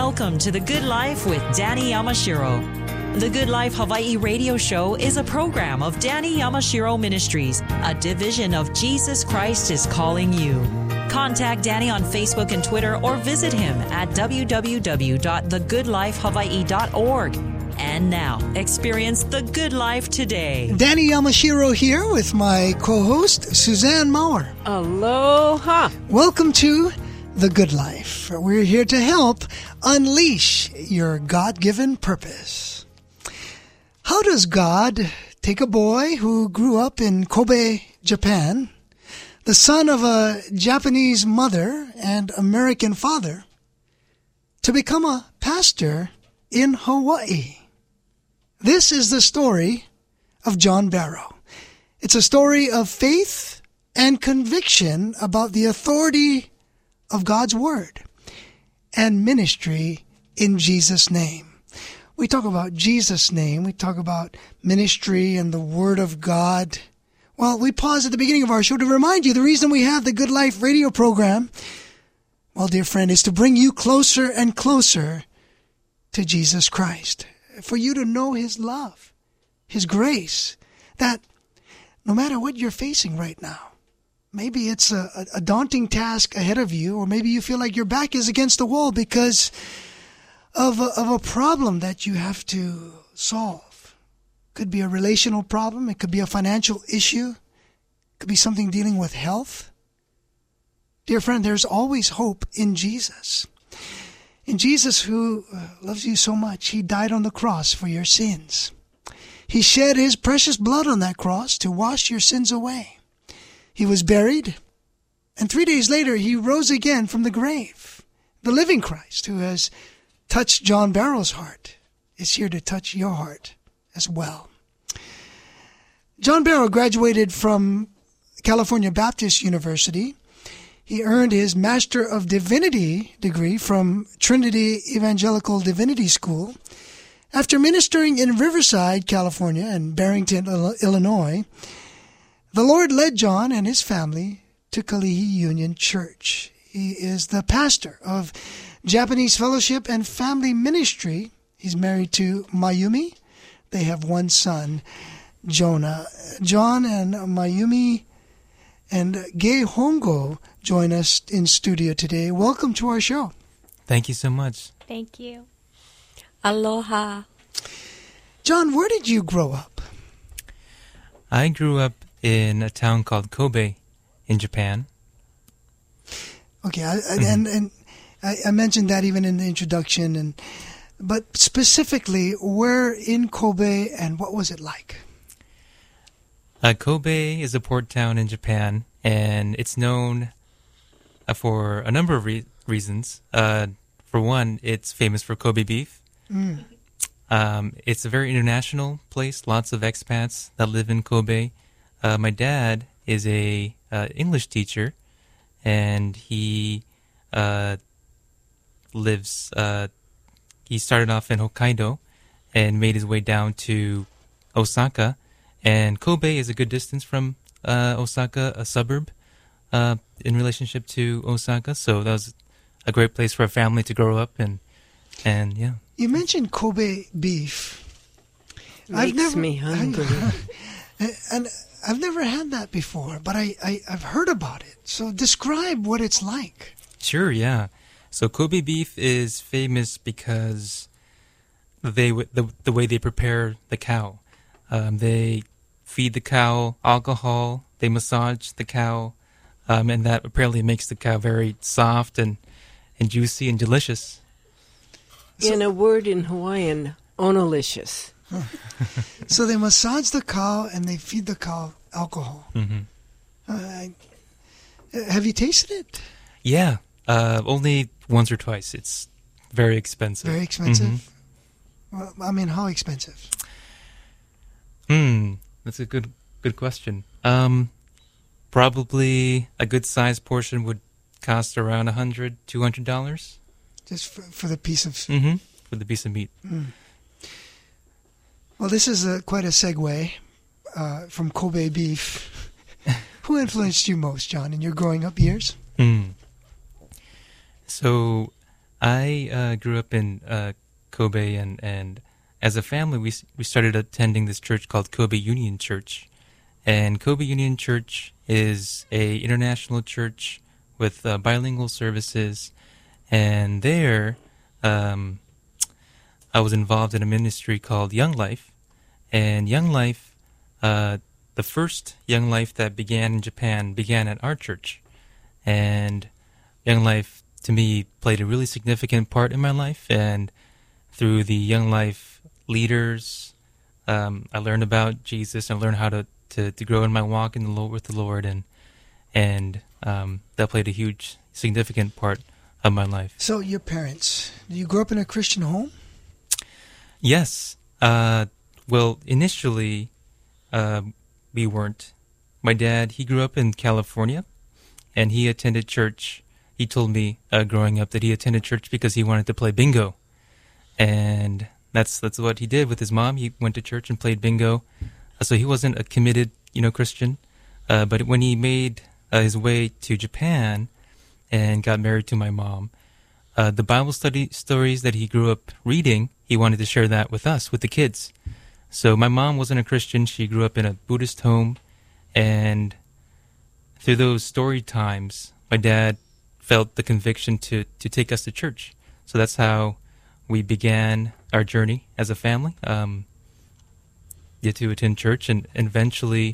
Welcome to The Good Life with Danny Yamashiro. The Good Life Hawaii radio show is a program of Danny Yamashiro Ministries, a division of Jesus Christ is Calling You. Contact Danny on Facebook and Twitter or visit him at www.thegoodlifehawaii.org. And now, experience the good life today. Danny Yamashiro here with my co-host, Suzanne Maurer. Aloha. Welcome to The Good Life. We're here to help unleash your God-given purpose. How does God take a boy who grew up in Kobe, Japan, the son of a Japanese mother and American father, to become a pastor in Hawaii? This is the story of John Barrow. It's a story of faith and conviction about the authority of God's Word and ministry in Jesus' name. We talk about Jesus' name. We talk about ministry and the Word of God. Well, we pause at the beginning of our show to remind you the reason we have the Good Life radio program, well, dear friend, is to bring you closer and closer to Jesus Christ. For you to know His love, His grace, that no matter what you're facing right now, maybe it's a daunting task ahead of you, or maybe you feel like your back is against the wall because of a problem that you have to solve. Could be a relational problem. It could be a financial issue. It could be something dealing with health. Dear friend, there's always hope in Jesus. In Jesus, who loves you so much, He died on the cross for your sins. He shed His precious blood on that cross to wash your sins away. He was buried, and 3 days later, He rose again from the grave. The living Christ, who has touched John Barrow's heart, is here to touch your heart as well. John Barrow graduated from California Baptist University. He earned his Master of Divinity degree from Trinity Evangelical Divinity School. After ministering in Riverside, California, and Barrington, Illinois, the Lord led John and his family to Kalihi Union Church. He is the pastor of Japanese Fellowship and Family Ministry. He's married to Mayumi. They have one son, Jonah. John and Mayumi and Gay Hongo join us in studio today. Welcome to our show. Thank you so much. Thank you. Aloha. John, where did you grow up? I grew up in a town called Kobe in Japan. Okay, and I mentioned that even in the introduction, but specifically, where in Kobe and what was it like? Kobe is a port town in Japan, and it's known for a number of reasons. For one, it's famous for Kobe beef. It's a very international place, lots of expats that live in Kobe. My dad is a English teacher, and he lives, he started off in Hokkaido and made his way down to Osaka. And Kobe is a good distance from Osaka, a suburb, in relationship to Osaka. So that was a great place for a family to grow up and yeah. You mentioned Kobe beef. Makes me hungry. And I've never had that before, but I've heard about it. So describe what it's like. Sure, yeah. So Kobe beef is famous because the way they prepare the cow. They feed the cow alcohol, they massage the cow, and that apparently makes the cow very soft and juicy and delicious. In a word in Hawaiian, onolicious. Huh. So they massage the cow and they feed the cow alcohol. Mm-hmm. Have you tasted it? Yeah, only once or twice. It's very expensive. Very expensive? Mm-hmm. Well, I mean, how expensive? That's a good question. Probably a good sized portion would cost around $100, $200. Just for the piece of... Mm-hmm. For the piece of meat. Well, this is quite a segue from Kobe beef. Who influenced you most, John, in your growing up years? So I grew up in Kobe, and as a family, we started attending this church called Kobe Union Church. And Kobe Union Church is a international church with bilingual services. And there, I was involved in a ministry called Young Life. And Young Life, the first Young Life that began in Japan began at our church. And Young Life, to me, played a really significant part in my life. And through the Young Life leaders, I learned about Jesus. I learned how to grow in my walk in the Lord, with the Lord, and that played a huge, significant part of my life. So your parents, you grew up in a Christian home? Yes. Well, initially, we weren't. My dad, he grew up in California, and he attended church. He told me growing up that he attended church because he wanted to play bingo. And that's what he did with his mom. He went to church and played bingo. So he wasn't a committed, Christian. But when he made his way to Japan and got married to my mom, the Bible study stories that he grew up reading, he wanted to share that with us, with the kids. So my mom wasn't a Christian. She grew up in a Buddhist home. And through those story times, my dad felt the conviction to take us to church. So that's how we began our journey as a family. To attend church, and eventually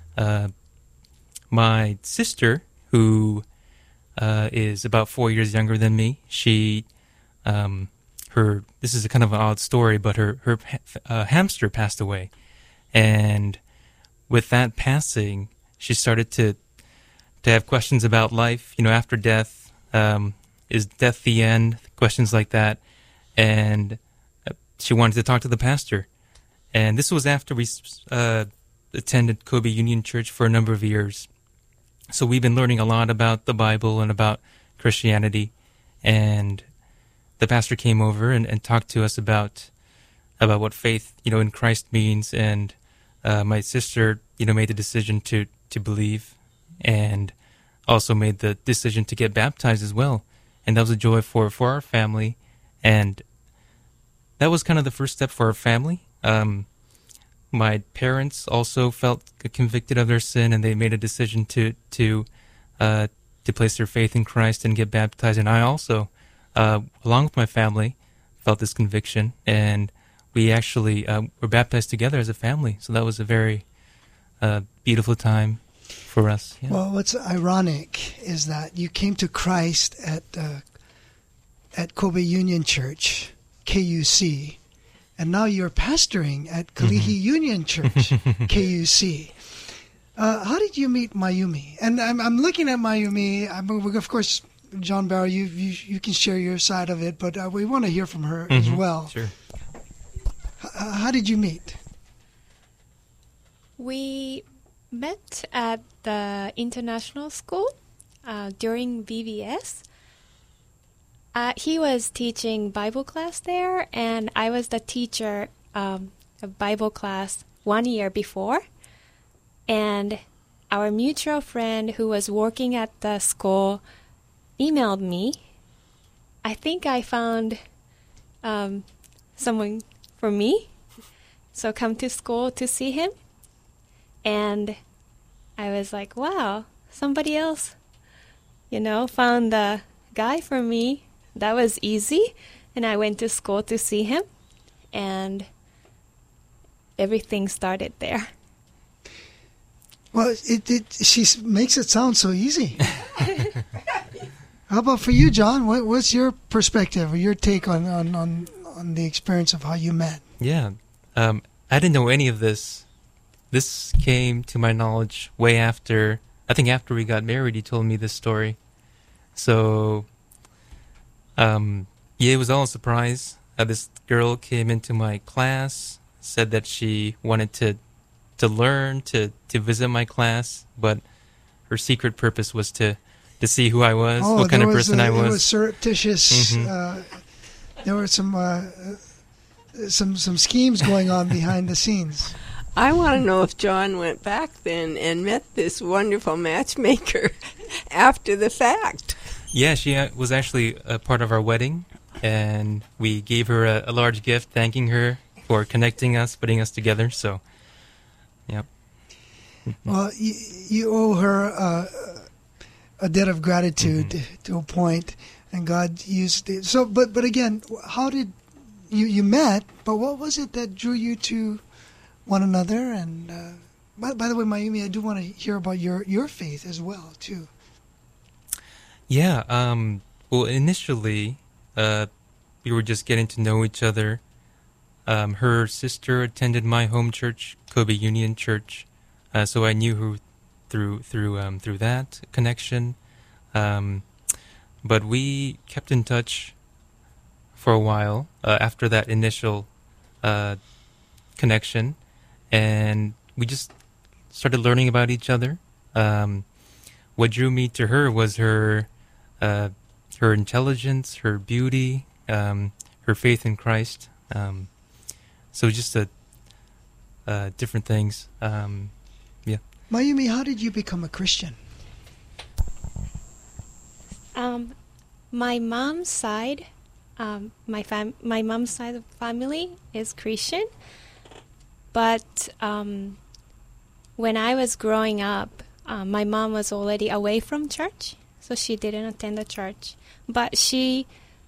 my sister, who is about 4 years younger than me, she this is a kind of an odd story, but her hamster passed away, and with that passing, she started to have questions about life, after death. Is death the end? Questions like that, and she wanted to talk to the pastor. And this was after we attended Kobe Union Church for a number of years. So we've been learning a lot about the Bible and about Christianity. And the pastor came over and talked to us about what faith, in Christ means. And my sister, made the decision to believe, and also made the decision to get baptized as well. And that was a joy for our family. And that was kind of the first step for our family. My parents also felt convicted of their sin, and they made a decision to place their faith in Christ and get baptized. And I also, along with my family, felt this conviction, and we actually were baptized together as a family. So that was a very beautiful time for us. Yeah. Well, what's ironic is that you came to Christ at Kobe Union Church, KUC, and now you're pastoring at Kalihi Union Church, KUC. How did you meet Mayumi? And I'm looking at Mayumi. Of course, John Barrow, you can share your side of it, but we want to hear from her as well. Sure. How did you meet? We met at the international school during VBS. He was teaching Bible class there, and I was the teacher of Bible class 1 year before. And our mutual friend who was working at the school emailed me. I think I found someone for me, so come to school to see him. And I was like, wow, somebody else, found the guy for me. That was easy, and I went to school to see him, and everything started there. Well, she makes it sound so easy. How about for you, John? What's your perspective or your take on the experience of how you met? Yeah, I didn't know any of this. This came to my knowledge way after, I think after we got married, he told me this story. So... it was all a surprise. This girl came into my class, said that she wanted to learn, to visit my class, but her secret purpose was to see who I was, what kind of person I was. It was surreptitious. There were some schemes going on behind the scenes. I want to know if John went back then and met this wonderful matchmaker after the fact. Yeah, she was actually a part of our wedding. and we gave her a large gift, thanking her for connecting us, putting us together. So, yep. Well, you owe her a debt of gratitude to a point, and God used it. So, but again, how did you met? But what was it that drew you to one another? And by the way, Mayumi, I do want to hear about your faith as well, too. Yeah. Well, initially, we were just getting to know each other. Her sister attended my home church, Kobe Union Church, so I knew her through that connection. But we kept in touch for a while after that initial connection, and we just started learning about each other. What drew me to her was her intelligence, her beauty, her faith in Christ. So just different things. Yeah. Mayumi, how did you become a Christian? My mom's side, my mom's side of the family is Christian, but when I was growing up, my mom was already away from church, so she didn't attend the church. But she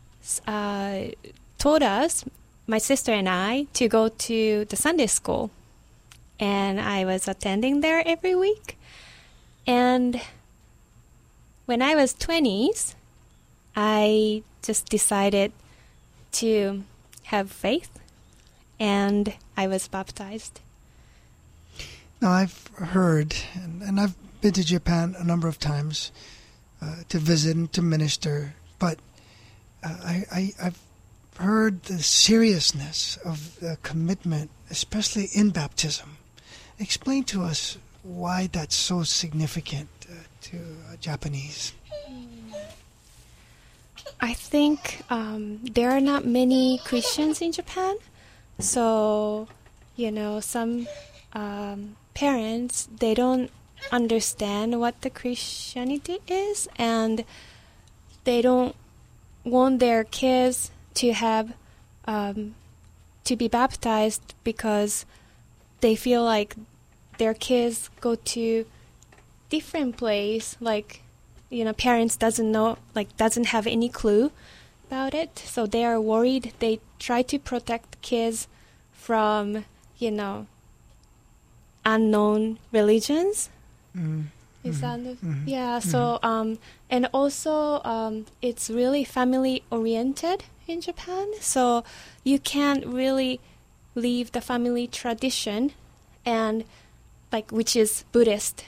told us, my sister and I, to go to the Sunday school, and I was attending there every week. And when I was 20s, I just decided to have faith, and I was baptized. Now, I've heard, and I've been to Japan a number of times to visit and to minister, but I've heard the seriousness of the commitment, especially in baptism. Explain to us why that's so significant to Japanese. I think there are not many Christians in Japan, so some parents, they don't understand what the Christianity is, and they don't want their kids to have to be baptized because they feel like their kids go to different place, like parents doesn't have any clue about it, so they are worried. They try to protect kids from unknown religions. Is that yeah? So and also it's really family oriented in Japan, so you can't really leave the family tradition, and which is Buddhist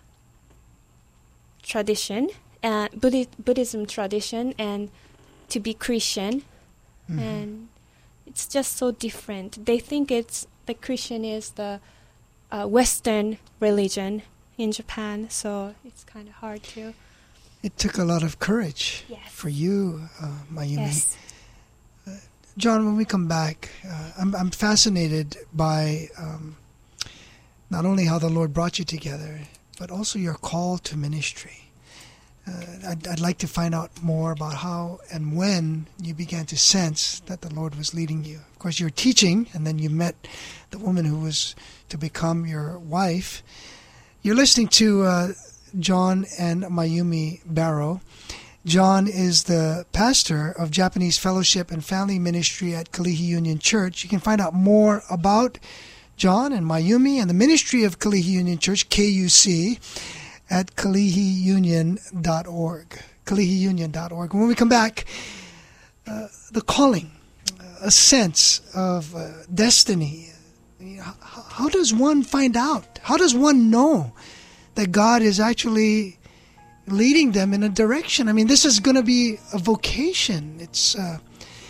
tradition and Buddhism tradition, and to be Christian, and it's just so different. They think the Christian is the Western religion in Japan, so it's kind of hard to. It took a lot of courage for you, Mayumi. Yes. John, when we come back, I'm fascinated by not only how the Lord brought you together, but also your call to ministry. I'd like to find out more about how and when you began to sense that the Lord was leading you. Of course, you're teaching, and then you met the woman who was to become your wife. You're listening to John and Mayumi Barrow. John is the pastor of Japanese Fellowship and Family Ministry at Kalihi Union Church. You can find out more about John and Mayumi and the ministry of Kalihi Union Church, KUC, at kalihiunion.org. kalihiunion.org. When we come back, the calling, a sense of destiny. How does one find out? How does one know that God is actually leading them in a direction? I mean, this is going to be a vocation. It's a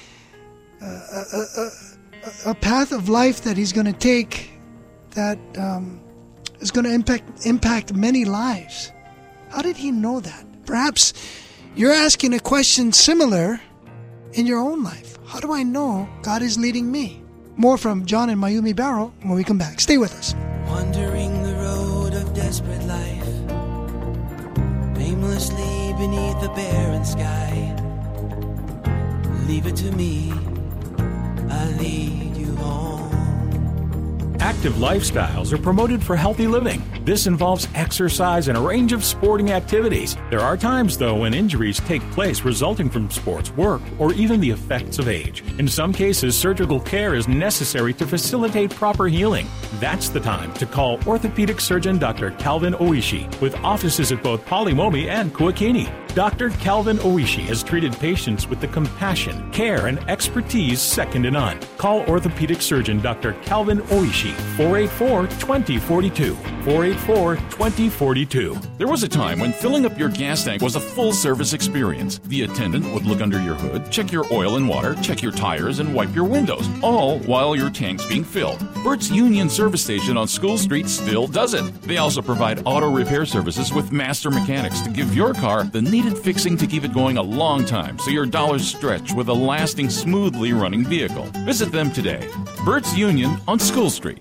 path of life that He's going to take that is going to impact many lives. How did He know that? Perhaps you're asking a question similar in your own life. How do I know God is leading me? More from John and Mayumi Barrow when we come back. Stay with us. Wandering the road of desperate life, aimlessly beneath a barren sky, leave it to me. I lead you home. Active lifestyles are promoted for healthy living. This involves exercise and a range of sporting activities. There are times, though, when injuries take place resulting from sports, work, or even the effects of age. In some cases, surgical care is necessary to facilitate proper healing. That's the time to call orthopedic surgeon Dr. Calvin Oishi, with offices at both Polimomi and Kuakini. Dr. Calvin Oishi has treated patients with the compassion, care, and expertise second to none. Call orthopedic surgeon Dr. Calvin Oishi, 484-2042, 484-2042. There was a time when filling up your gas tank was a full-service experience. The attendant would look under your hood, check your oil and water, check your tires, and wipe your windows, all while your tank's being filled. Bert's Union Service Station on School Street still does it. They also provide auto repair services with master mechanics to give your car the needed fixing to keep it going a long time so your dollars stretch with a lasting, smoothly running vehicle. Visit them today. Bert's Union on School Street.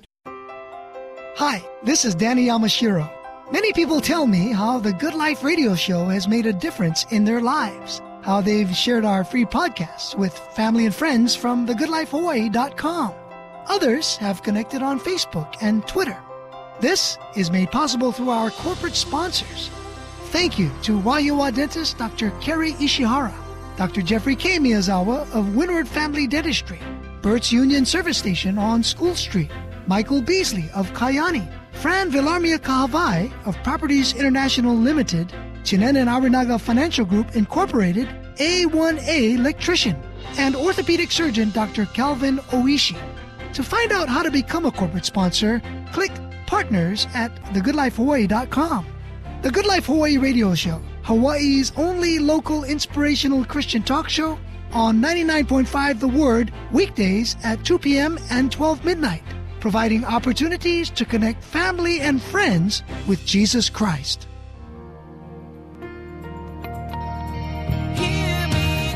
Hi, this is Danny Yamashiro. Many people tell me how the Good Life radio show has made a difference in their lives, how they've shared our free podcasts with family and friends from thegoodlifehawaii.com. Others have connected on Facebook and Twitter. This is made possible through our corporate sponsors. Thank you to Waiua dentist Dr. Kerry Ishihara, Dr. Jeffrey K. Miyazawa of Windward Family Dentistry, Bert's Union Service Station on School Street, Michael Beasley of Kayani, Fran Villarmia Kahavai of Properties International Limited, Chinen and Arinaga Financial Group Incorporated, A1A Electrician, and orthopedic surgeon Dr. Calvin Oishi. To find out how to become a corporate sponsor, click Partners at thegoodlifehawaii.com. The Good Life Hawaii radio show, Hawaii's only local inspirational Christian talk show, on 99.5 The Word, weekdays at 2 p.m. and 12 midnight, providing opportunities to connect family and friends with Jesus Christ. Hear me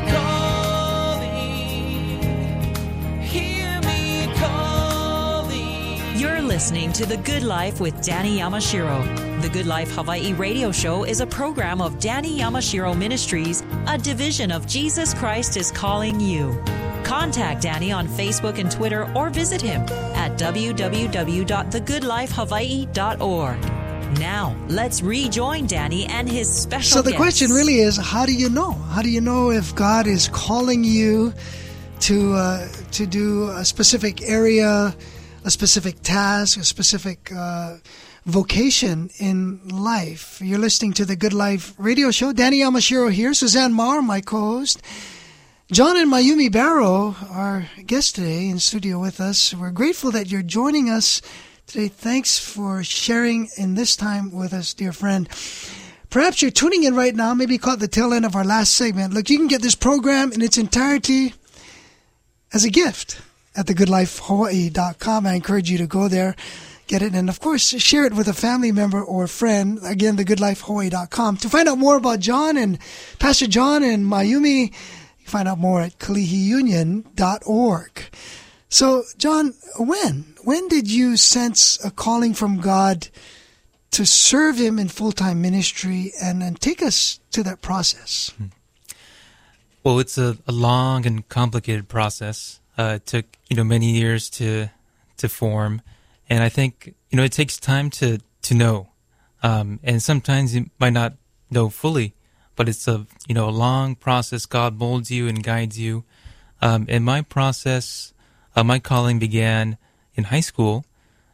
calling. You're listening to The Good Life with Danny Yamashiro. The Good Life Hawaii radio show is a program of Danny Yamashiro Ministries, a division of Jesus Christ is Calling You. Contact Danny on Facebook and Twitter or visit him at www.thegoodlifehawaii.org. Now, let's rejoin Danny and his special So the guests. question really is, how do you know? How do you know if God is calling you to do a specific area, a specific task, a specific vocation in life? You're listening to the Good Life radio show. Danny Yamashiro here. Suzanne Maher, my co-host. John and Mayumi Barrow, our guest today in studio with us. We're grateful that you're joining us today. Thanks for sharing in this time with us, dear friend. Perhaps you're tuning in right now, maybe caught the tail end of our last segment. Look, you can get this program in its entirety as a gift at thegoodlifehawaii.com. I encourage you to go there, get it, and of course, share it with a family member or friend. Again, thegoodlifehawaii.com. To find out more about John and Pastor John and Mayumi, you find out more at kalihiunion.org. So, John, when did you sense a calling from God to serve Him in full-time ministry, and take us to that process? Well, it's a long and complicated process. It took many years to form, and I think it takes time to know, and sometimes you might not know fully, but it's a long process. God molds you and guides you. And my process, my calling began in high school.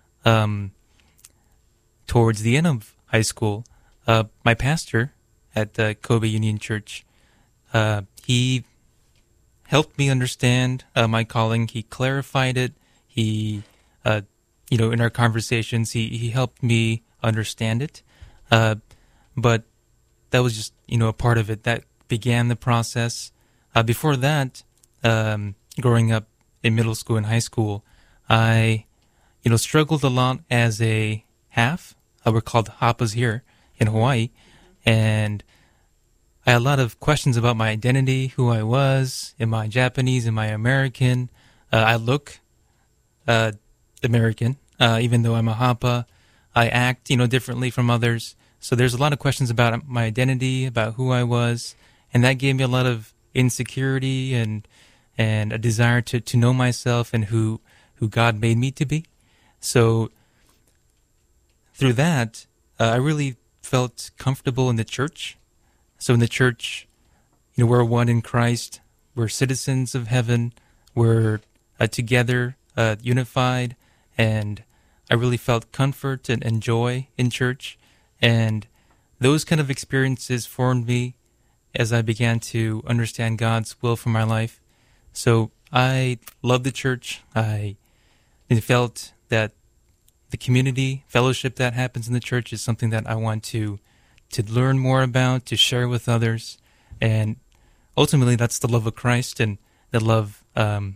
Towards the end of high school, my pastor at the Kobe Union Church, he helped me understand my calling. He clarified it. He, in our conversations, he helped me understand it. But that was just, a part of it. That began the process. Before that, growing up in middle school and high school, I, struggled a lot as a half. We're called Hapas here in Hawaii. And I had a lot of questions about my identity, who I was. Am I Japanese? Am I American? I look American, even though I'm a Hapa. I act, differently from others. So there's a lot of questions about my identity, about who I was, and that gave me a lot of insecurity and and a desire to know myself and who God made me to be. So through that, I really felt comfortable in the church. So in the church, we're one in Christ. We're citizens of heaven. We're together, unified, and I really felt comfort and joy in church. And those kind of experiences formed me as I began to understand God's will for my life. So I love the church. I felt that the community fellowship that happens in the church is something that I want to learn more about, to share with others. And ultimately, that's the love of Christ and the love and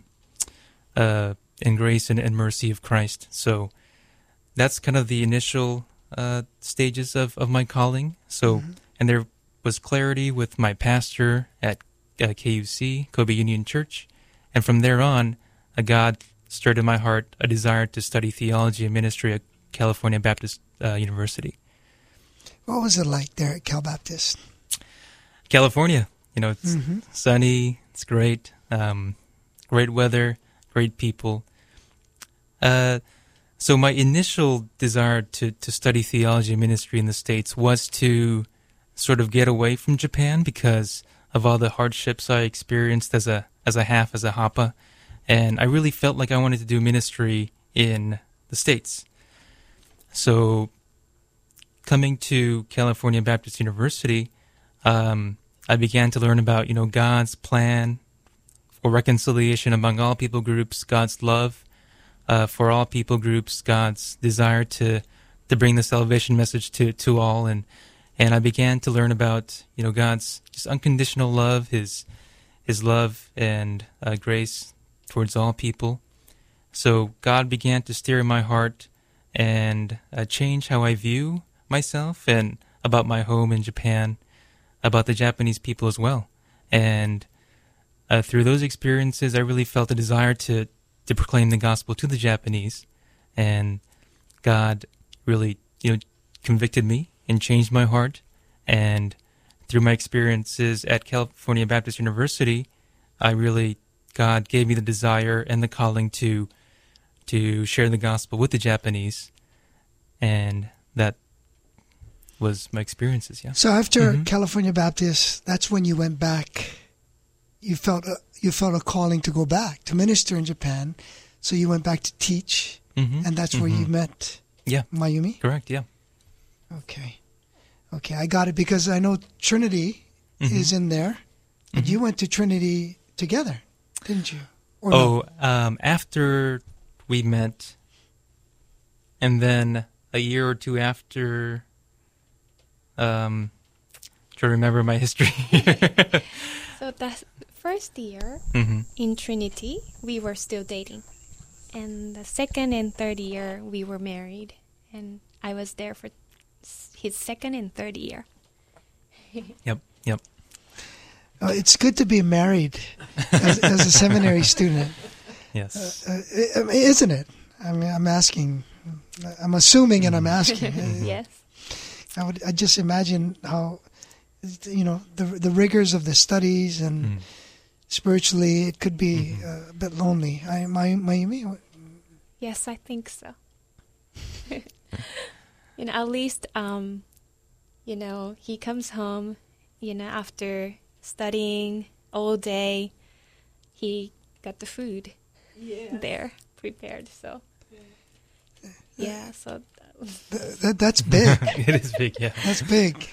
grace and mercy of Christ. So that's kind of the initial stages of my calling. So, and there was clarity with my pastor at KUC, Kobe Union Church. And from there on, God stirred in my heart a desire to study theology and ministry at California Baptist University. What was it like there at Cal Baptist? California, it's sunny, it's great, great weather, great people. So my initial desire to study theology and ministry in the States was to sort of get away from Japan because of all the hardships I experienced as a Hapa. And I really felt like I wanted to do ministry in the States. So coming to California Baptist University, I began to learn about, God's plan for reconciliation among all people groups, God's love for all people groups, God's desire to bring the salvation message to all. And I began to learn about, God's just unconditional love, His love and grace towards all people. So God began to stir in my heart and change how I view myself and about my home in Japan, about the Japanese people as well. And through those experiences, I really felt a desire to proclaim the gospel to the Japanese. And God really, convicted me and changed my heart. And through my experiences at California Baptist University, God gave me the desire and the calling to share the gospel with the Japanese. And that was my experiences, yeah. So after California Baptist, that's when you went back. You felt a calling to go back, to minister in Japan. So you went back to teach, and that's where you met Mayumi? Correct, yeah. Okay, I got it, because I know Trinity is in there, but you went to Trinity together, didn't you? Or no? After we met, and then a year or two after, trying to remember my history. So the first year in Trinity, we were still dating. And the second and third year, we were married. And I was there for his second and third year. Yep. It's good to be married as a seminary student. Yes. Isn't it? I mean, I'm asking. I'm assuming and I'm asking. Yes. I just imagine how, the rigors of the studies and spiritually it could be a bit lonely. Mayumi? Yes, I think so. At least, he comes home, after studying all day, he got the food there prepared. So, so that's big. It is big, yeah. That's big.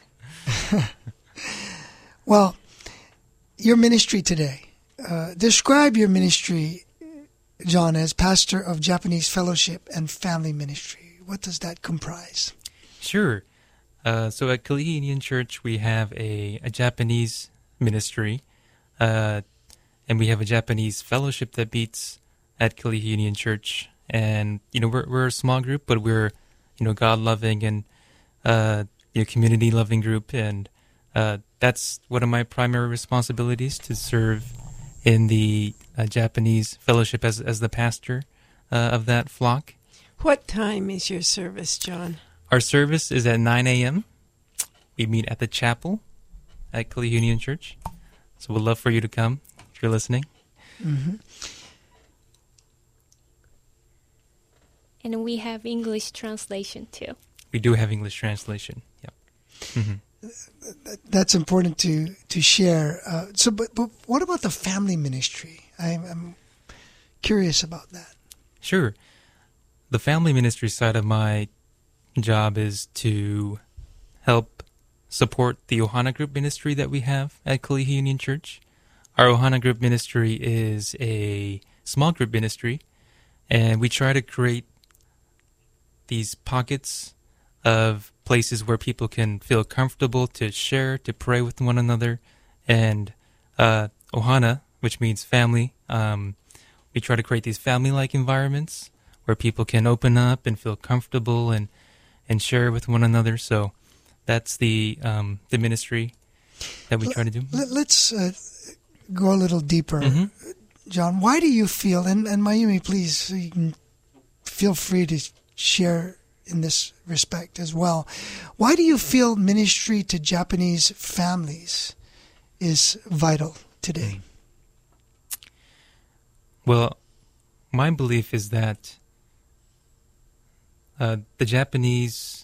Well, your ministry today. Describe your ministry, John, as pastor of Japanese Fellowship and Family Ministry. What does that comprise? Sure. So at Kalihi Indian Church, we have a Japanese ministry, and we have a Japanese fellowship that meets at Kalihi Indian Church. And, we're a small group, but we're, God-loving and, community-loving group. And that's one of my primary responsibilities, to serve in the Japanese fellowship as the pastor of that flock. What time is your service, John? Our service is at 9 a.m. We meet at the chapel at Kalihi Union Church. So we'd love for you to come if you're listening. Mm-hmm. And we have English translation too. We do have English translation. Yep. Mm-hmm. That's important to share. But what about the family ministry? I'm curious about that. Sure. The family ministry side of my job is to help support the Ohana Group ministry that we have at Kalihi Union Church. Our Ohana Group ministry is a small group ministry, and we try to create these pockets of places where people can feel comfortable to share, to pray with one another. And Ohana, which means family, we try to create these family-like environments where people can open up and feel comfortable and share with one another. So that's the ministry that we try to do. Let's go a little deeper. Mm-hmm. John, why do you feel, and Mayumi, please, you can feel free to share in this respect as well. Why do you feel ministry to Japanese families is vital today? Well, my belief is that the Japanese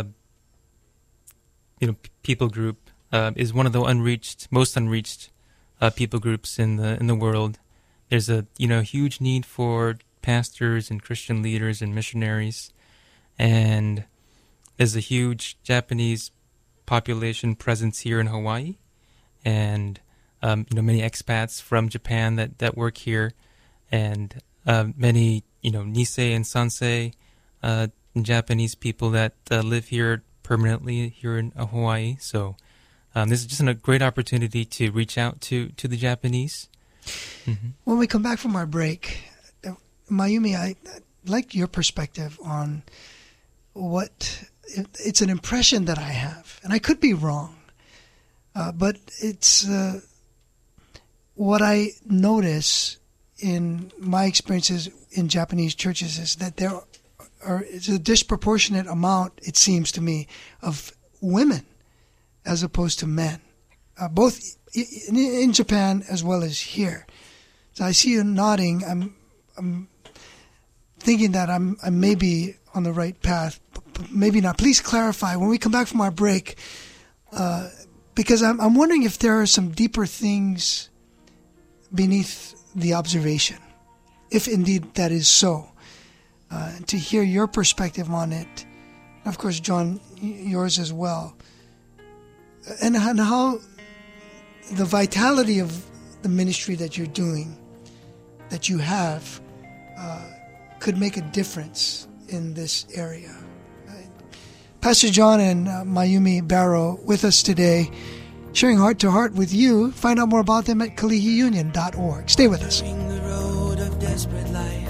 people group is one of the most unreached people groups in the world. There's a huge need for pastors and Christian leaders and missionaries, and there's a huge Japanese population presence here in Hawaii, and many expats from Japan that work here, and many Nisei and Sansei Japanese people that live here permanently here in Hawaii. So this is just a great opportunity to reach out to the Japanese. Mm-hmm. When we come back from our break, Mayumi, I'd like your perspective on what it's an impression that I have, and I could be wrong, but it's what I notice in my experiences in Japanese churches is that it's a disproportionate amount, it seems to me, of women as opposed to men, both in Japan as well as here. So I see you nodding. I'm thinking that I may be on the right path, but maybe not. Please clarify when we come back from our break, because I'm wondering if there are some deeper things beneath the observation, if indeed that is so. To hear your perspective on it, of course, John, yours as well, and how the vitality of the ministry that you're doing, that you have, could make a difference in this area. Pastor John and Mayumi Barrow with us today, sharing heart to heart with you. Find out more about them at KalihiUnion.org. Stay with us. The road of desperate life,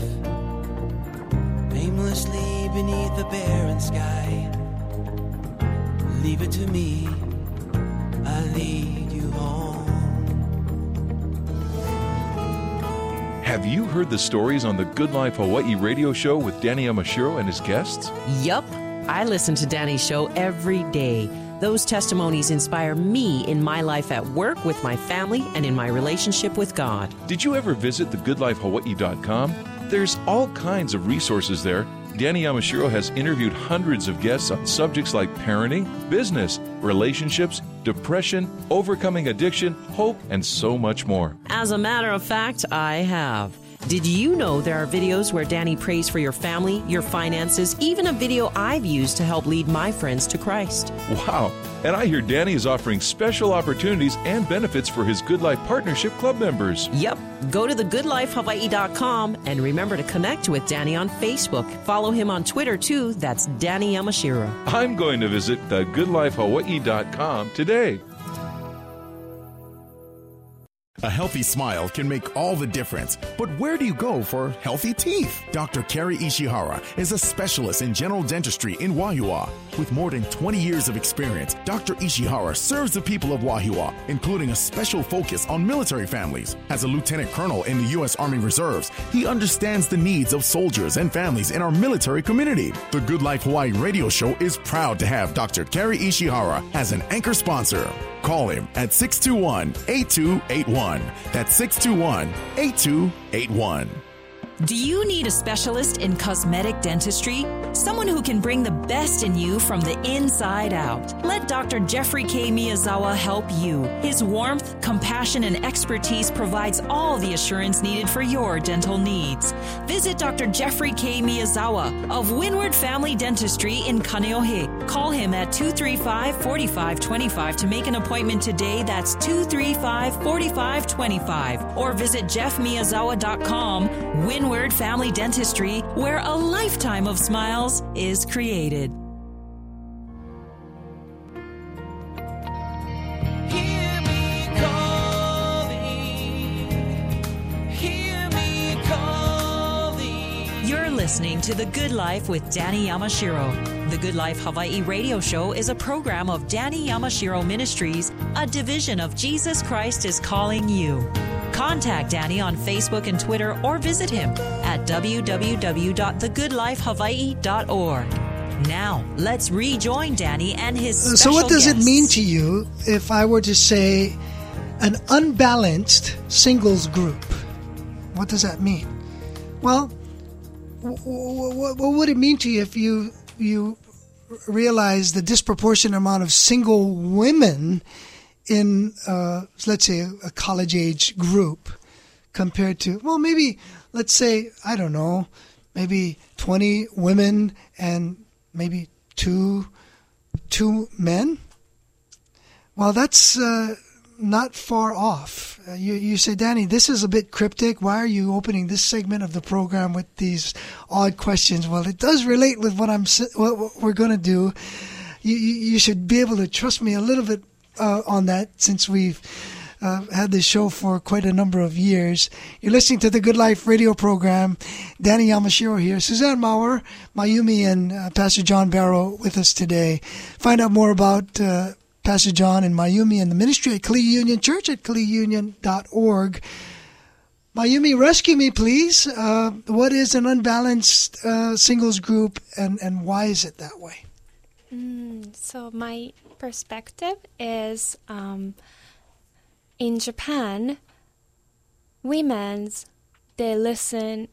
aimlessly beneath a barren sky. Leave it to me, I lead you home. Have you heard the stories on the Good Life Hawaii radio show with Danny Yamashiro and his guests? Yup. I listen to Danny's show every day. Those testimonies inspire me in my life at work, with my family, and in my relationship with God. Did you ever visit thegoodlifehawaii.com? There's all kinds of resources there. Danny Yamashiro has interviewed hundreds of guests on subjects like parenting, business, relationships, depression, overcoming addiction, hope, and so much more. As a matter of fact, I have. Did you know there are videos where Danny prays for your family, your finances, even a video I've used to help lead my friends to Christ? Wow. And I hear Danny is offering special opportunities and benefits for his Good Life Partnership Club members. Yep. Go to thegoodlifehawaii.com and remember to connect with Danny on Facebook. Follow him on Twitter, too. That's Danny Yamashiro. I'm going to visit thegoodlifehawaii.com today. A healthy smile can make all the difference. But where do you go for healthy teeth? Dr. Kerry Ishihara is a specialist in general dentistry in Wahiawa. With more than 20 years of experience, Dr. Ishihara serves the people of Wahiawa, including a special focus on military families. As a lieutenant colonel in the U.S. Army Reserves, he understands the needs of soldiers and families in our military community. The Good Life Hawaii radio show is proud to have Dr. Kerry Ishihara as an anchor sponsor. call him at 621-8281. That's 621-8281. Do you need a specialist in cosmetic dentistry? Someone who can bring the best in you from the inside out. Let Dr. Jeffrey K. Miyazawa help you. His warmth, compassion, and expertise provides all the assurance needed for your dental needs. Visit Dr. Jeffrey K. Miyazawa of Windward Family Dentistry in Kaneohe. Call him at 235-4525 to make an appointment today. That's 235-4525. Or visit jeffmiyazawa.com. Windward Family Dentistry, where a lifetime of smiles is created. Hear me calling. You're listening to The Good Life with Danny Yamashiro. The Good Life Hawaii radio show is a program of Danny Yamashiro Ministries, a division of Jesus Christ is Calling You. Contact Danny on Facebook and Twitter or visit him at www.thegoodlifehawaii.org. Now, let's rejoin Danny and his special So what does guests. it mean to you if I were to say an unbalanced singles group? What does that mean? Well, what would it mean to you if you realize the disproportionate amount of single women in, let's say, a college-age group compared to, well, maybe, let's say, I don't know, maybe 20 women and maybe two men? Well, that's not far off. You say, Danny, this is a bit cryptic. Why are you opening this segment of the program with these odd questions? Well, it does relate with what we're going to do. You should be able to trust me a little bit on that, since we've had this show for quite a number of years. You're listening to the Good Life radio program. Danny Yamashiro here. Suzanne Maurer, Mayumi, and Pastor John Barrow with us today. Find out more about Pastor John and Mayumi and the ministry at Kalihi Union Church at kalihiunion.org. Mayumi, rescue me, please. What is an unbalanced singles group, and why is it that way? So my perspective is in Japan, women's they listen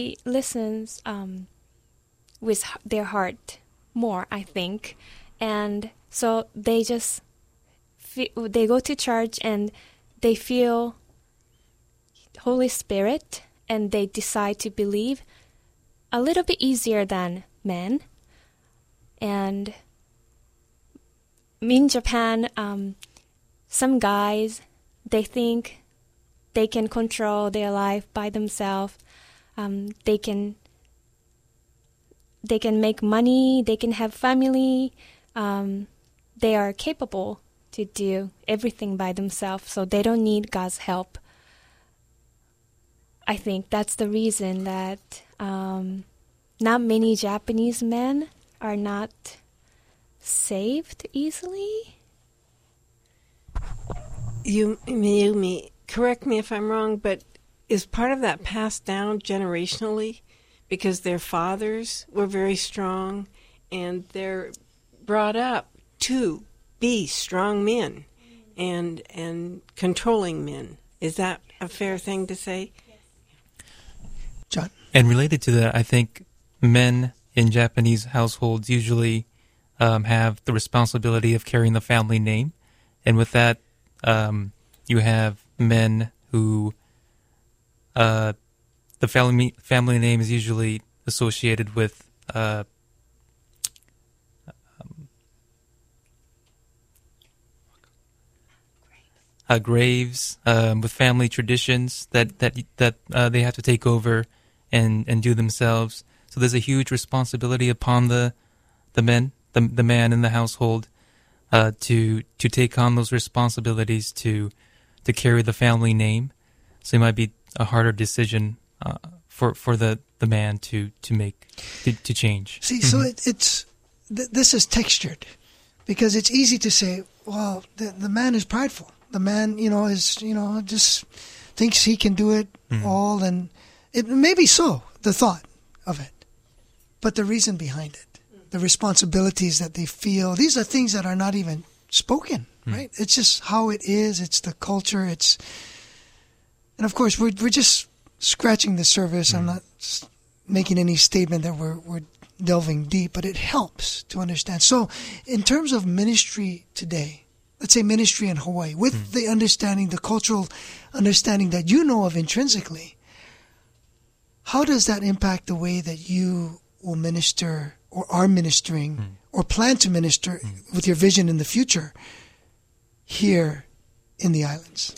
with their heart more, I think, and so they just they go to church and they feel Holy Spirit and they decide to believe a little bit easier than men. And in Japan, some guys, they think they can control their life by themselves. They can make money. They can have family. They are capable to do everything by themselves, so they don't need God's help. I think that's the reason that not many Japanese men are not saved easily. Mayumi, correct me if I'm wrong, but is part of that passed down generationally because their fathers were very strong and they're brought up to be strong men and controlling men? Is that a fair thing to say? John? And related to that, I think men in Japanese households usually have the responsibility of carrying the family name. And with that, you have men who the family name is usually associated with graves, with family traditions that they have to take over and do themselves. So there's a huge responsibility upon the man in the household to take on those responsibilities to carry the family name. So it might be a harder decision for the man to make to change. See, so this is textured, because it's easy to say, well, the man is prideful. The man, just thinks he can do it all, and it may be so, the thought of it, but the reason behind it, the responsibilities that they feel, these are things that are not even spoken, right? It's just how it is. It's the culture. And of course, we're just scratching the surface. I'm not making any statement that we're delving deep, but it helps to understand. So in terms of ministry today, let's say ministry in Hawaii, with the understanding, the cultural understanding that you know of intrinsically, how does that impact the way that you will minister or are ministering or plan to minister with your vision in the future here in the islands?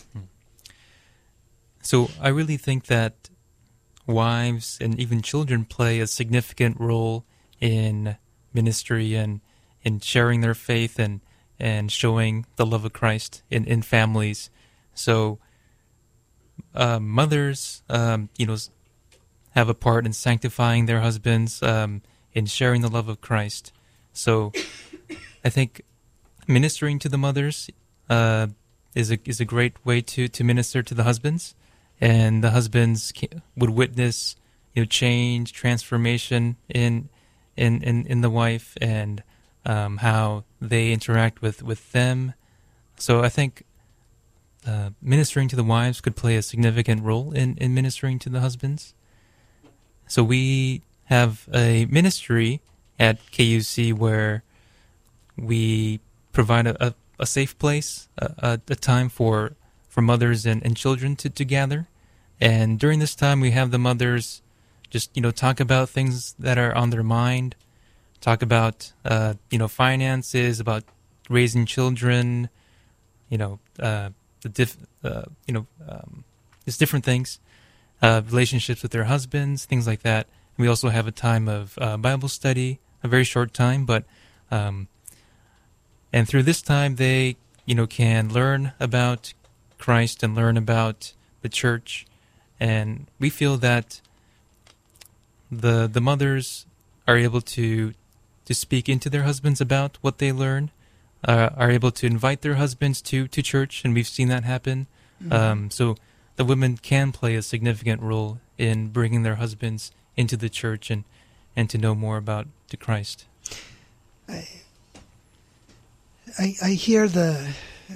So I really think that wives and even children play a significant role in ministry and in sharing their faith and showing the love of Christ in families. So mothers, have a part in sanctifying their husbands, in sharing the love of Christ. So I think ministering to the mothers is a great way to minister to the husbands, and the husbands would witness change, transformation in the wife, and how they interact with them. So I think ministering to the wives could play a significant role in ministering to the husbands. So we have a ministry at KUC where we provide a safe place, a time for mothers and children to gather. And during this time, we have the mothers just, talk about things that are on their mind, talk about, finances, about raising children, just different things. Relationships with their husbands, things like that. We also have a time of Bible study, a very short time, but and through this time they can learn about Christ and learn about the church, and we feel that the mothers are able to speak into their husbands about what they learn, are able to invite their husbands to church, and we've seen that happen. So the women can play a significant role in bringing their husbands into the church and to know more about the Christ. I hear the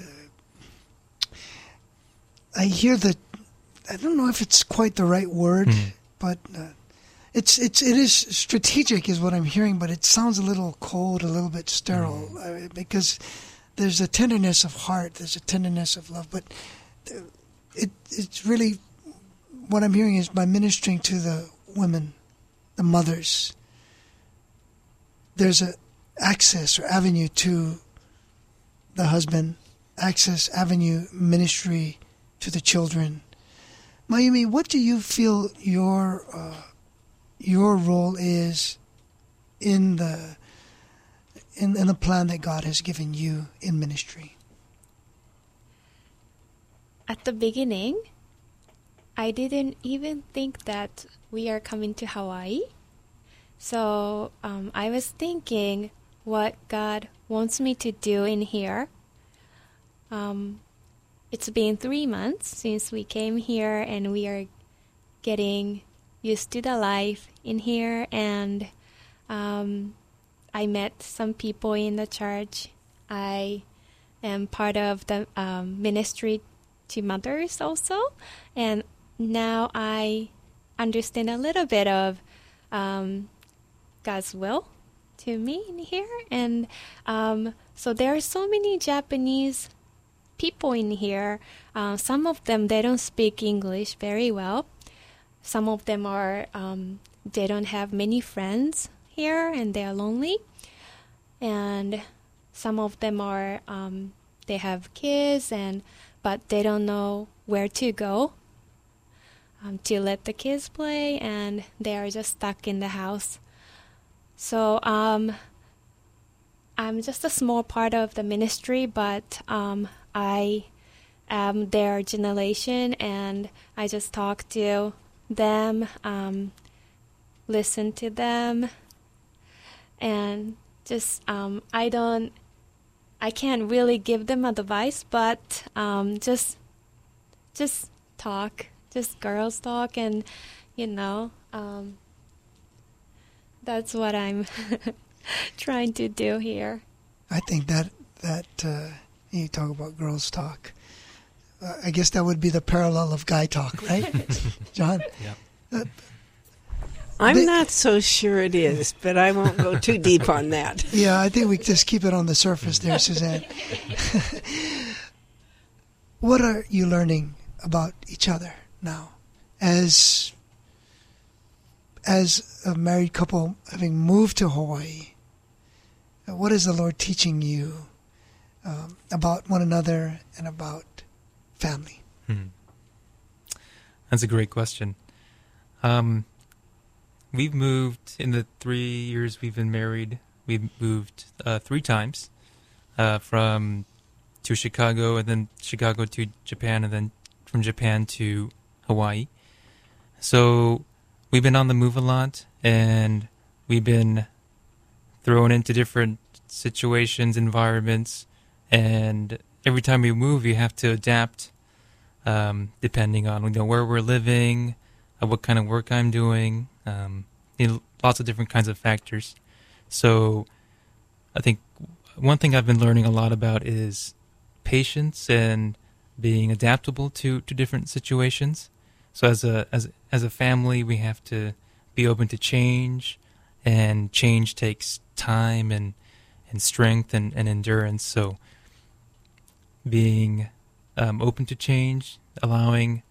I don't know if it's quite the right word, but it is strategic is what I'm hearing, but it sounds a little cold, a little bit sterile, because there's a tenderness of heart, there's a tenderness of love, but it's really what I'm hearing is by ministering to the women, the mothers, there's a access or avenue to the husband, access, avenue, ministry to the children. Mayumi, what do you feel your role is in the plan that God has given you in ministry? At the beginning, I didn't even think that we are coming to Hawaii. So I was thinking what God wants me to do in here. It's been 3 months since we came here, and we are getting used to the life in here. And I met some people in the church. I am part of the ministry to mothers also, and now I understand a little bit of God's will to me in here. And so there are so many Japanese people in here. Some of them, they don't speak English very well. Some of them are they don't have many friends here and they are lonely. And some of them are they have kids, but they don't know where to go to let the kids play, and they are just stuck in the house. So I'm just a small part of the ministry, but I am their generation, and I just talk to them, listen to them, and just I can't really give them advice, but just talk, just girls talk, and that's what I'm trying to do here. I think that you talk about girls talk. I guess that would be the parallel of guy talk, right, John? Yeah. I'm not so sure it is, but I won't go too deep on that. Yeah, I think we just keep it on the surface there, Suzanne. What are you learning about each other now? As a married couple having moved to Hawaii, what is the Lord teaching you about one another and about family? That's a great question. We've moved, in the 3 years we've been married, we've moved 3 times, to Chicago, and then Chicago to Japan, and then from Japan to Hawaii. So we've been on the move a lot, and we've been thrown into different situations, environments, and every time we move, you have to adapt, depending on where we're living, what kind of work I'm doing, lots of different kinds of factors. So I think one thing I've been learning a lot about is patience and being adaptable to different situations. So as a family, we have to be open to change, and change takes time and strength and endurance. So being open to change, allowing,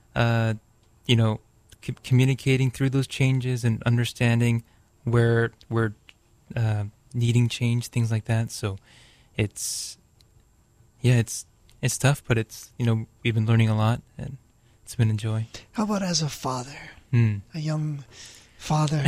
communicating through those changes and understanding where we're needing change, things like that. So it's tough, but it's, we've been learning a lot, and it's been a joy. How about as a father, a young father?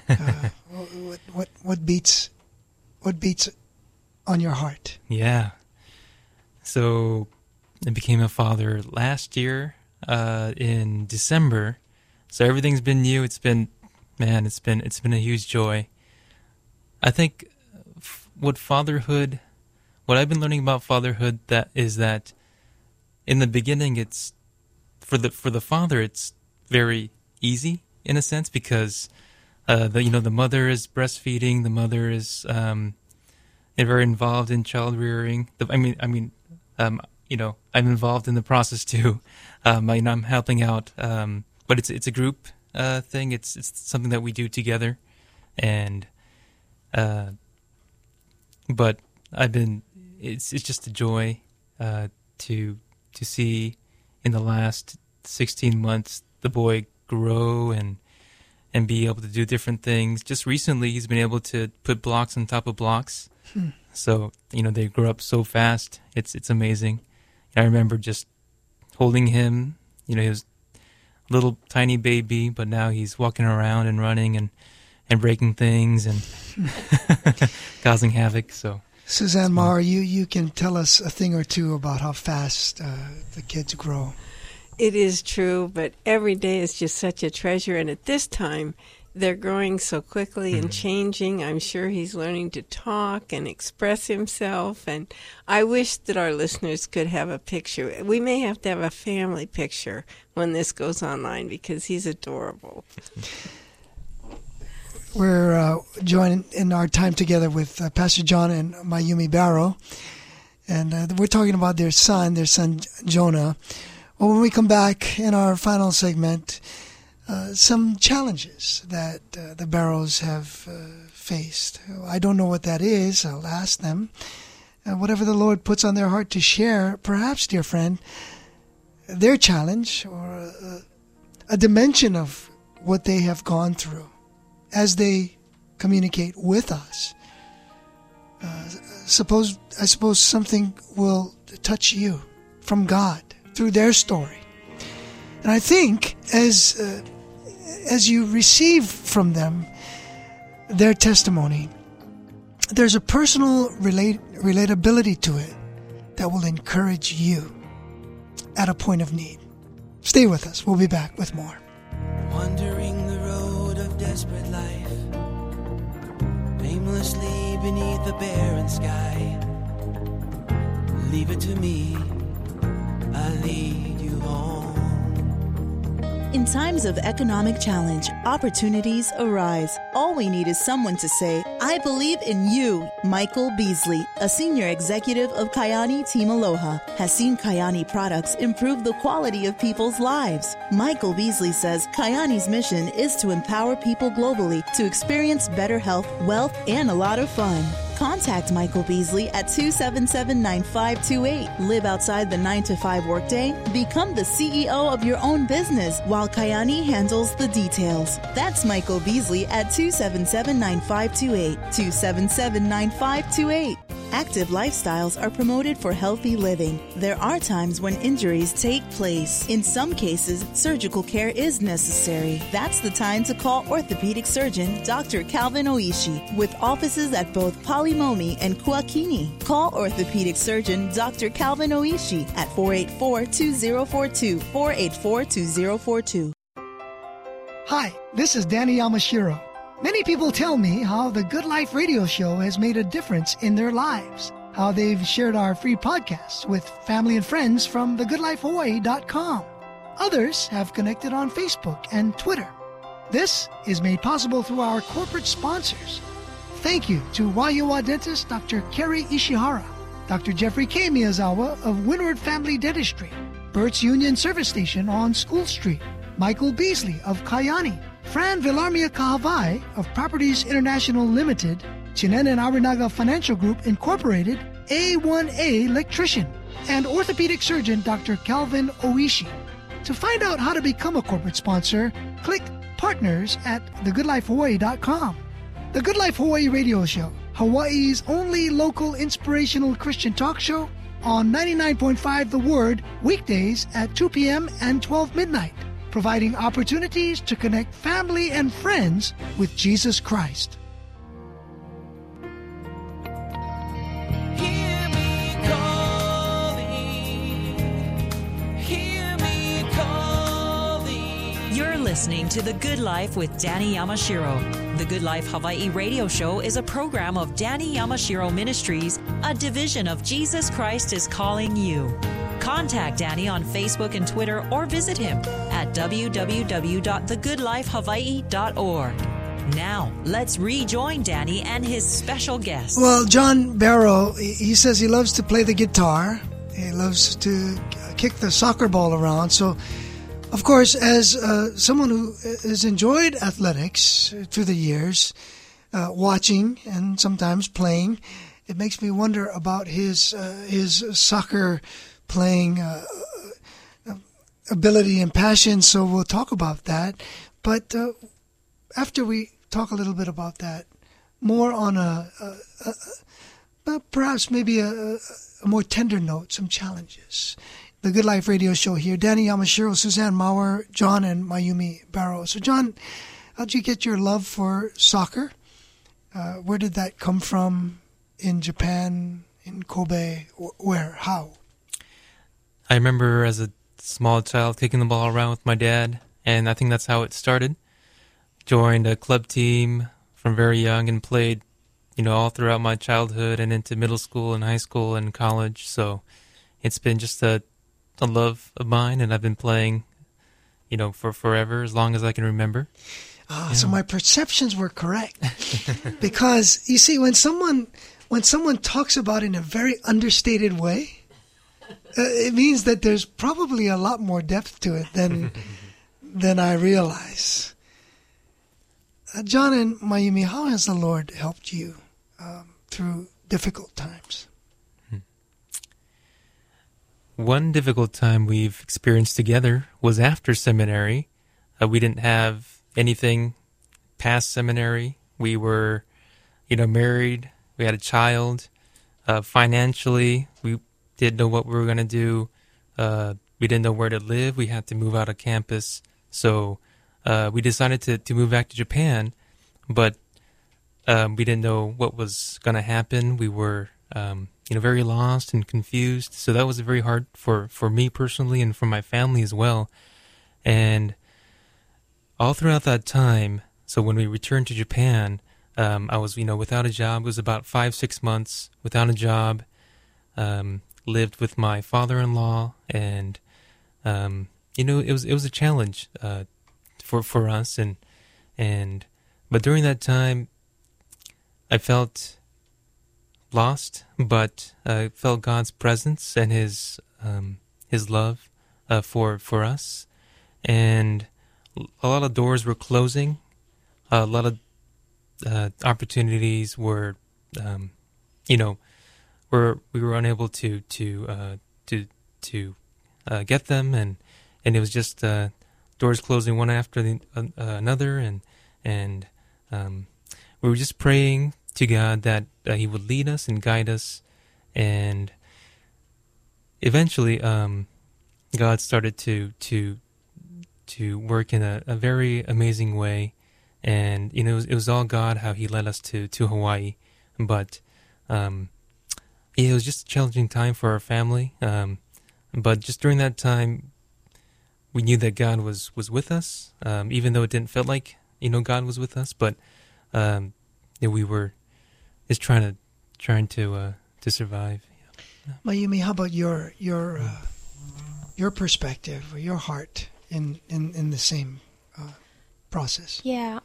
What beats on your heart? Yeah. So I became a father last year in December. So everything's been new. It's been a huge joy. I think what I've been learning about fatherhood that in the beginning, it's for the father, it's very easy in a sense, because the mother is breastfeeding, the mother is very involved in child rearing. I'm involved in the process too. I'm helping out, but it's a group thing. It's something that we do together, and but it's just a joy to see in the last 16 months the boy grow and be able to do different things. Just recently, he's been able to put blocks on top of blocks. So they grow up so fast. It's amazing. I remember just holding him. He was a little tiny baby, but now he's walking around and running and breaking things and causing havoc. So, Suzanne Maher, you can tell us a thing or two about how fast the kids grow. It is true, but every day is just such a treasure. And at this time, they're growing so quickly and changing. I'm sure he's learning to talk and express himself. And I wish that our listeners could have a picture. We may have to have a family picture when this goes online, because he's adorable. We're joining in our time together with Pastor John and Mayumi Barrow. And we're talking about their son Jonah. Well, when we come back in our final segment, some challenges that the Barrows have faced. I don't know what that is. I'll ask them. Whatever the Lord puts on their heart to share, perhaps, dear friend, their challenge or a dimension of what they have gone through as they communicate with us. I suppose something will touch you from God through their story. And I think as you receive from them their testimony, there's a personal relatability to it that will encourage you at a point of need. Stay with us. We'll be back with more. Wandering the road of desperate life, aimlessly beneath the barren sky. Leave it to me, I'll lead you home. In times of economic challenge, opportunities arise. All we need is someone to say, I believe in you. Michael Beasley, a senior executive of Kayani Team Aloha, has seen Kayani products improve the quality of people's lives. Michael Beasley says Kayani's mission is to empower people globally to experience better health, wealth, and a lot of fun. Contact Michael Beasley at 277-9528. Live outside the 9-to-5 workday. Become the CEO of your own business while Kayani handles the details. That's Michael Beasley at 277-9528. 277-9528. Active lifestyles are promoted for healthy living. There are times when injuries take place. In some cases, surgical care is necessary. That's the time to call orthopedic surgeon Dr. Calvin Oishi with offices at both Palimomi and Kuakini. Call orthopedic surgeon Dr. Calvin Oishi at 484-2042, 484-2042. Hi, this is Danny Yamashiro. Many people tell me how the Good Life radio show has made a difference in their lives, how they've shared our free podcasts with family and friends from thegoodlifehawaii.com. Others have connected on Facebook and Twitter. This is made possible through our corporate sponsors. Thank you to Waiua dentist Dr. Kerry Ishihara, Dr. Jeffrey K. Miyazawa of Windward Family Dentistry, Burt's Union Service Station on School Street, Michael Beasley of Kayani, Fran Villarmia Kahavai of Properties International Limited, Chinen and Arinaga Financial Group Incorporated, A1A Electrician, and orthopedic surgeon Dr. Calvin Oishi. To find out how to become a corporate sponsor, click Partners at thegoodlifehawaii.com. The Good Life Hawaii Radio Show, Hawaii's only local inspirational Christian talk show on 99.5 The Word, weekdays at 2 p.m. and 12 midnight. Providing opportunities to connect family and friends with Jesus Christ. Hear me calling, hear me calling. You're listening to The Good Life with Danny Yamashiro. The Good Life Hawaii radio show is a program of Danny Yamashiro Ministries, a division of Jesus Christ is Calling You. Contact Danny on Facebook and Twitter or visit him at www.thegoodlifehawaii.org. Now, let's rejoin Danny and his special guest. Well, John Barrow, he says he loves to play the guitar. He loves to kick the soccer ball around. So, of course, as someone who has enjoyed athletics through the years, watching and sometimes playing, it makes me wonder about his soccer playing ability and passion, so we'll talk about that. But after we talk a little bit about that, more on perhaps maybe a more tender note, some challenges. The Good Life Radio Show here, Danny Yamashiro, Suzanne Maurer, John and Mayumi Barrow. So John, how'd you get your love for soccer? Where did that come from? In Japan, in Kobe, where, how? I remember as a small child kicking the ball around with my dad, and I think that's how it started. Joined a club team from very young and played, all throughout my childhood and into middle school and high school and college. So it's been just a love of mine, and I've been playing, for forever, as long as I can remember. So my perceptions were correct. Because, you see, when someone talks about it in a very understated way, it means that there's probably a lot more depth to it than I realize. John and Mayumi, how has the Lord helped you through difficult times? One difficult time we've experienced together was after seminary. We didn't have anything past seminary. We were, married. We had a child. Financially, we didn't know what we were going to do. We didn't know where to live. We had to move out of campus. So we decided to move back to Japan, but we didn't know what was going to happen. We were, very lost and confused. So that was very hard for me personally and for my family as well. And all throughout that time, so when we returned to Japan, I was, without a job. It was about 5-6 months without a job. Lived with my father-in-law and, it was a challenge for us, but during that time, I felt lost, but I felt God's presence and His love for us, and a lot of doors were closing, a lot of opportunities were, we were unable to get them, and it was just doors closing one after another, and we were just praying to God that He would lead us and guide us, and eventually God started to work in a very amazing way, and it was all God how He led us to Hawaii, but it was just a challenging time for our family, but just during that time we knew that God was with us, even though it didn't feel like God was with us, but we were just trying to survive. Mayumi, how about your perspective or your heart in the same process? Yeah,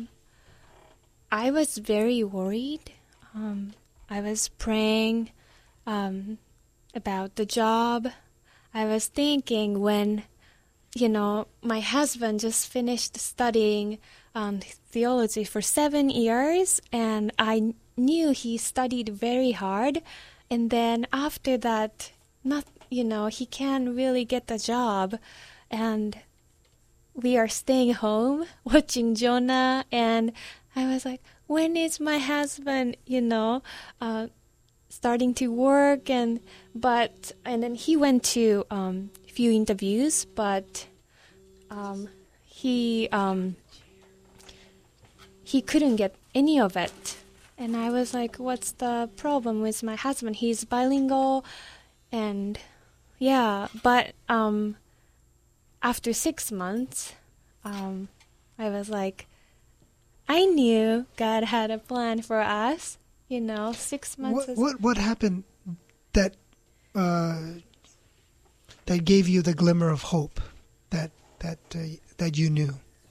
I was very worried. I was praying about the job. I was thinking when, my husband just finished studying theology for 7 years, and I knew he studied very hard, and then after that, he can't really get a job, and we are staying home watching Jonah, and I was like, when is my husband, starting to work, and then he went to few interviews, but he couldn't get any of it, and I was like, what's the problem with my husband? He's bilingual, and but after 6 months, I was like, I knew God had a plan for us. 6 months. What happened that gave you the glimmer of hope that you knew?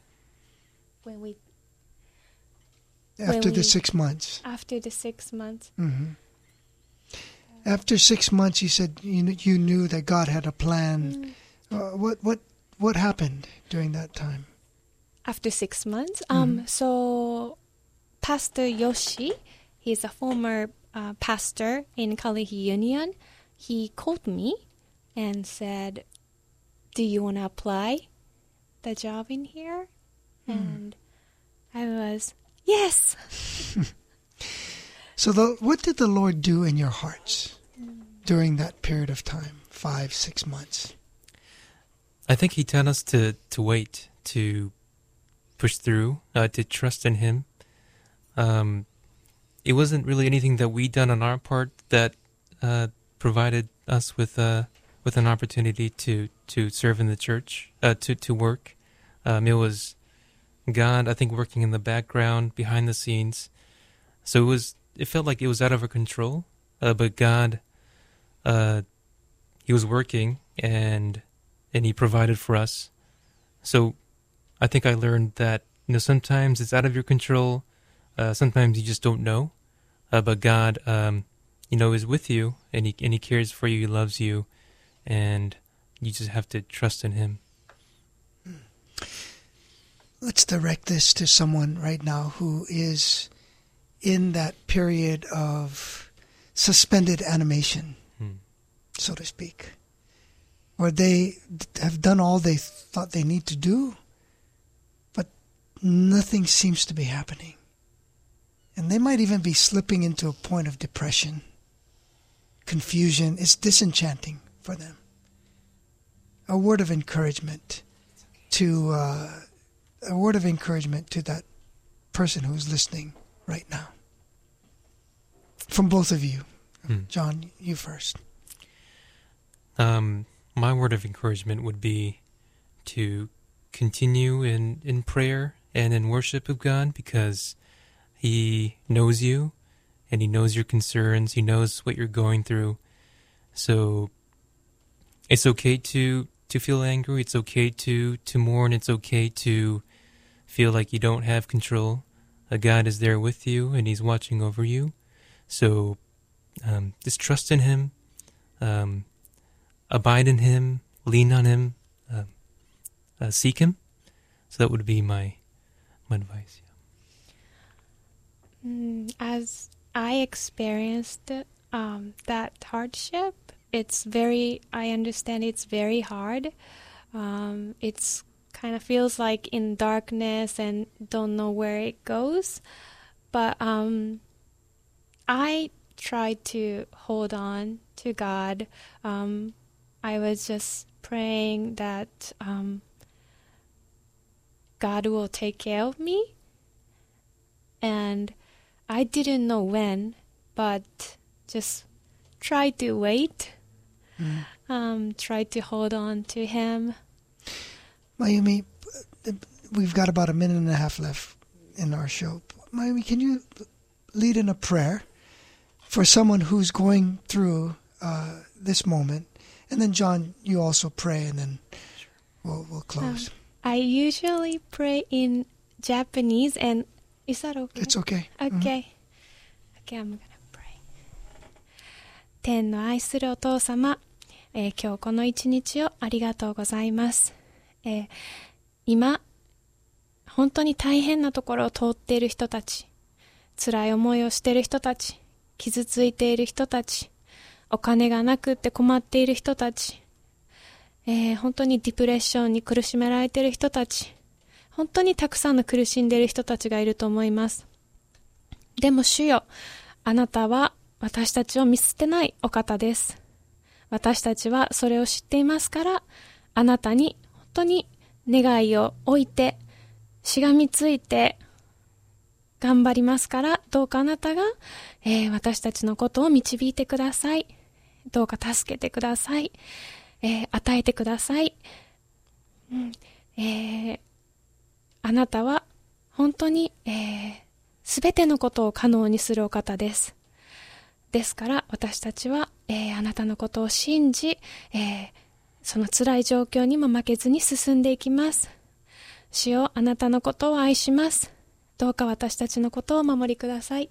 After the 6 months. After the 6 months. Mm-hmm. After 6 months, you said you knew that God had a plan. What happened during that time? After 6 months, so Pastor Yoshi, he's a former pastor in Kalihi Union. He called me and said, "Do you want to apply the job in here?" And I was, yes. So what did the Lord do in your hearts during that period of time, 5-6 months? I think He taught us to wait, to push through, to trust in Him. It wasn't really anything that we done on our part that provided us with an opportunity to serve in the church, to work. It was God, I think, working in the background, behind the scenes. So it felt like it was out of our control, but God, He was working, and He provided for us. So I think I learned that sometimes it's out of your control. Sometimes you just don't know, but God, is with you, and He cares for you. He loves you, and you just have to trust in Him. Let's direct this to someone right now who is in that period of suspended animation, so to speak, where they have done all they thought they need to do, but nothing seems to be happening. And they might even be slipping into a point of depression, confusion. It's disenchanting for them. A word of encouragement to that person who's listening right now. From both of you. John, you first. My word of encouragement would be to continue in prayer and in worship of God, because He knows you, and He knows your concerns. He knows what you're going through. So it's okay to to feel angry. It's okay to mourn. It's okay to feel like you don't have control. God is there with you, and He's watching over you. So just trust in Him, abide in Him, lean on Him, seek Him. So that would be my advice. Yeah. As I experienced that hardship, I understand it's very hard. It's kind of feels like in darkness and don't know where it goes. But I tried to hold on to God. I was just praying that God will take care of me. And I didn't know when, but just try to wait. Try to hold on to Him. Mayumi, we've got about a minute and a half left in our show. Mayumi, can you lead in a prayer for someone who's going through this moment? And then, John, you also pray, and then we'll close. I usually pray in Japanese, and is that okay? It's okay. Okay. Okay, I'm gonna pray. 天の愛するお父様、今日この一日をありがとうございます。今、本当に大変なところを通っている人たち、辛い思いをしている人たち、傷ついている人たち、お金がなくって困っている人たち、本当にディプレッションに苦しめられている人たち、本当にたくさんの苦しんでいる人たちがいると思います。でも主よ、あなたは私たちを見捨てないお方です。私たちはそれを知っていますから、あなたに本当に願いを置いて、しがみついて頑張りますから、どうかあなたが、私たちのことを導いてください。どうか助けてください。与えてください。あなたは本当にすべてのことを可能にするお方です。ですから私たちは、あなたのことを信じ、その辛い状況にも負けずに進んでいきます。主よ、あなたのことを愛します。どうか私たちのことをお守りください。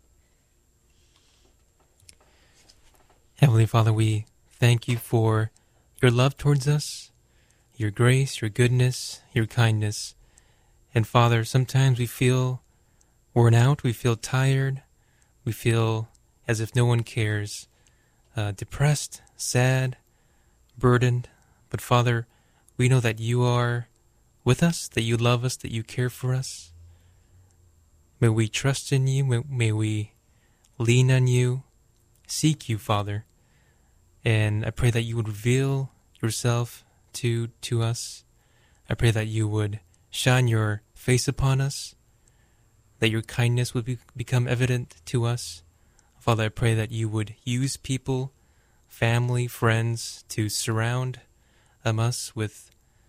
Heavenly Father, we thank you for your love towards us, your grace, your goodness, your kindness. And Father, sometimes we feel worn out, we feel tired, we feel as if no one cares, depressed, sad, burdened. But Father, we know that you are with us, that you love us, that you care for us. May we trust in you, may we lean on you, seek you, Father. And I pray that you would reveal yourself to us. I pray that you would shine your face upon us, that your kindness would become evident to us. Father, I pray that you would use people, family, friends, to surround us with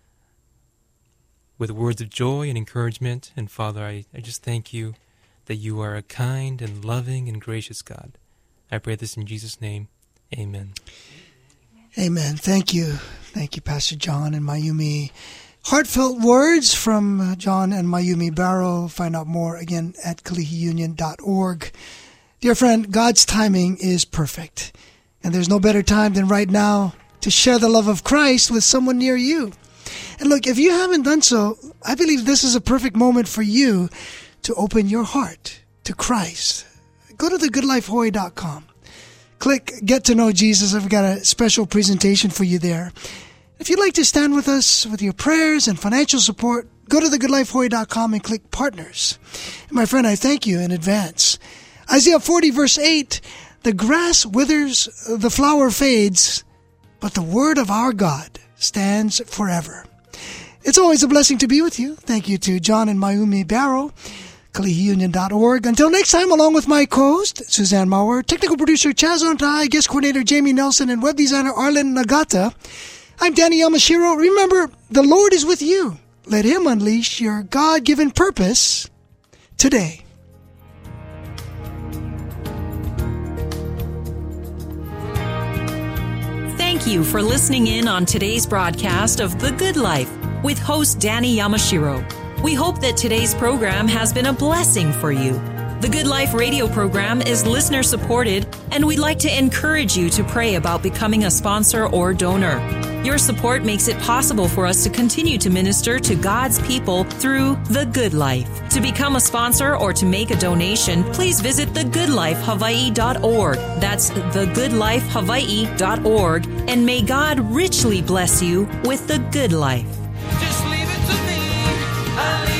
words of joy and encouragement. And Father, I just thank you that you are a kind and loving and gracious God. I pray this in Jesus' name. Amen. Amen. Thank you. Thank you, Pastor John and Mayumi. Heartfelt words from John and Mayumi Barrow. Find out more again at kalihiunion.org. Dear friend, God's timing is perfect. And there's no better time than right now to share the love of Christ with someone near you. And look, if you haven't done so, I believe this is a perfect moment for you to open your heart to Christ. Go to thegoodlifehawaii.com. Click Get to Know Jesus. I've got a special presentation for you there. If you'd like to stand with us with your prayers and financial support, go to thegoodlifehawaii.com and click Partners. And my friend, I thank you in advance. Isaiah 40 verse 8, the grass withers, the flower fades, but the word of our God stands forever. It's always a blessing to be with you. Thank you to John and Mayumi Barrow, kalihiunion.org. Until next time, along with my co-host, Suzanne Maurer, technical producer Chaz Ontai, guest coordinator Jamie Nelson, and web designer Arlen Nagata, I'm Danny Yamashiro. Remember, the Lord is with you. Let Him unleash your God-given purpose today. Thank thank you for listening in on today's broadcast of The Good Life with host Danny Yamashiro. We hope that today's program has been a blessing for you. The Good Life radio program is listener supported, and we'd like to encourage you to pray about becoming a sponsor or donor. Your support makes it possible for us to continue to minister to God's people through The Good Life. To become a sponsor or to make a donation, please visit thegoodlifehawaii.org. That's thegoodlifehawaii.org. And may God richly bless you with the good life. Just leave it to me.